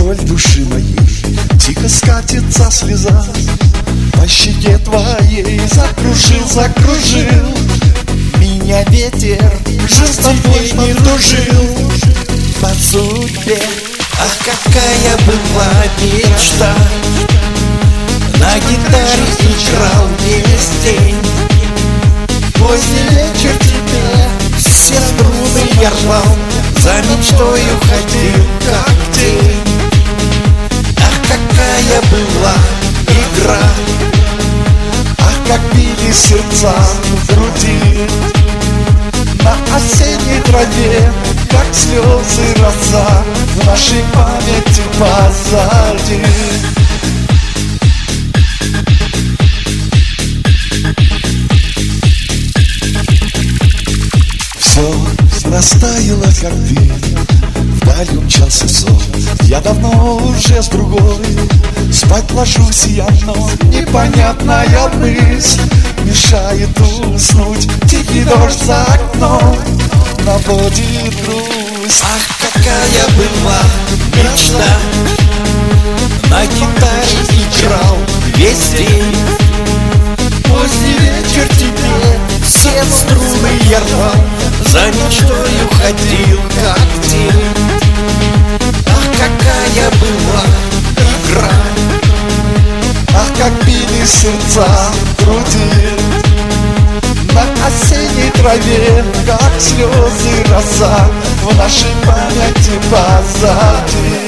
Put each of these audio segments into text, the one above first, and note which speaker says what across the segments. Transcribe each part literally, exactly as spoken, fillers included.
Speaker 1: Вдоль души моей тихо скатится слеза, по щеке твоей закружил, закружил меня ветер, уже с тобой не дружил по судьбе.
Speaker 2: Ах, какая была мечта, на гитаре играл весь день. Поздний вечер тебе все струны я рвал, за мечтою ходил, как тень. Ах, какая была игра,
Speaker 1: ах, как били сердца в груди на осенней траве, как слезы роса в нашей памяти позади. Все растаяло, как дым, вдаль умчался сон. Я давно уже с другой спать ложусь я, но непонятная мысль мешает уснуть. Тихий дождь за окном наводит грусть.
Speaker 2: Ах, какая была мечта, на гитаре играл весь день. Поздний вечер тебе все струны я рвал, за мечтою ходил, как тень. Ах, какая была игра,
Speaker 1: ах, как били сердца в груди на осенней траве, как слезы роса в нашей памяти позади.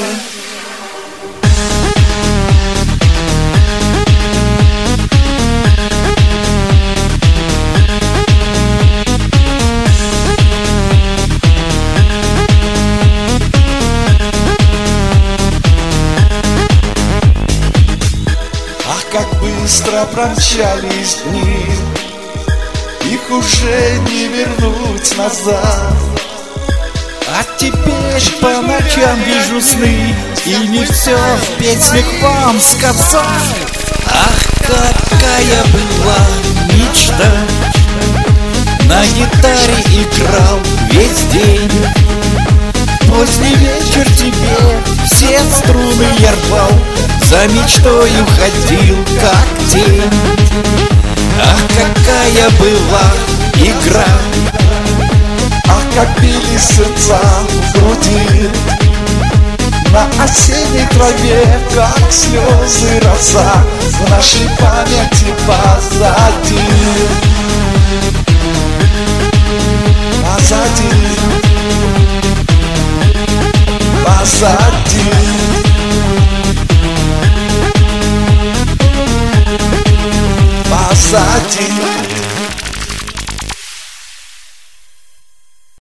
Speaker 1: Как быстро промчались дни, их уже не вернуть назад.
Speaker 2: А теперь по ночам вижу сны, и не все в песнях вам сказать. Ах, какая была мечта, на гитаре играл весь день. Поздний вечер тебе все струны я рвал, за мечтою ходил, как тень. Ах, какая была игра,
Speaker 1: ах, как били сердца в груди на осенней траве, как слезы роса в нашей памяти позади. Позади, позади.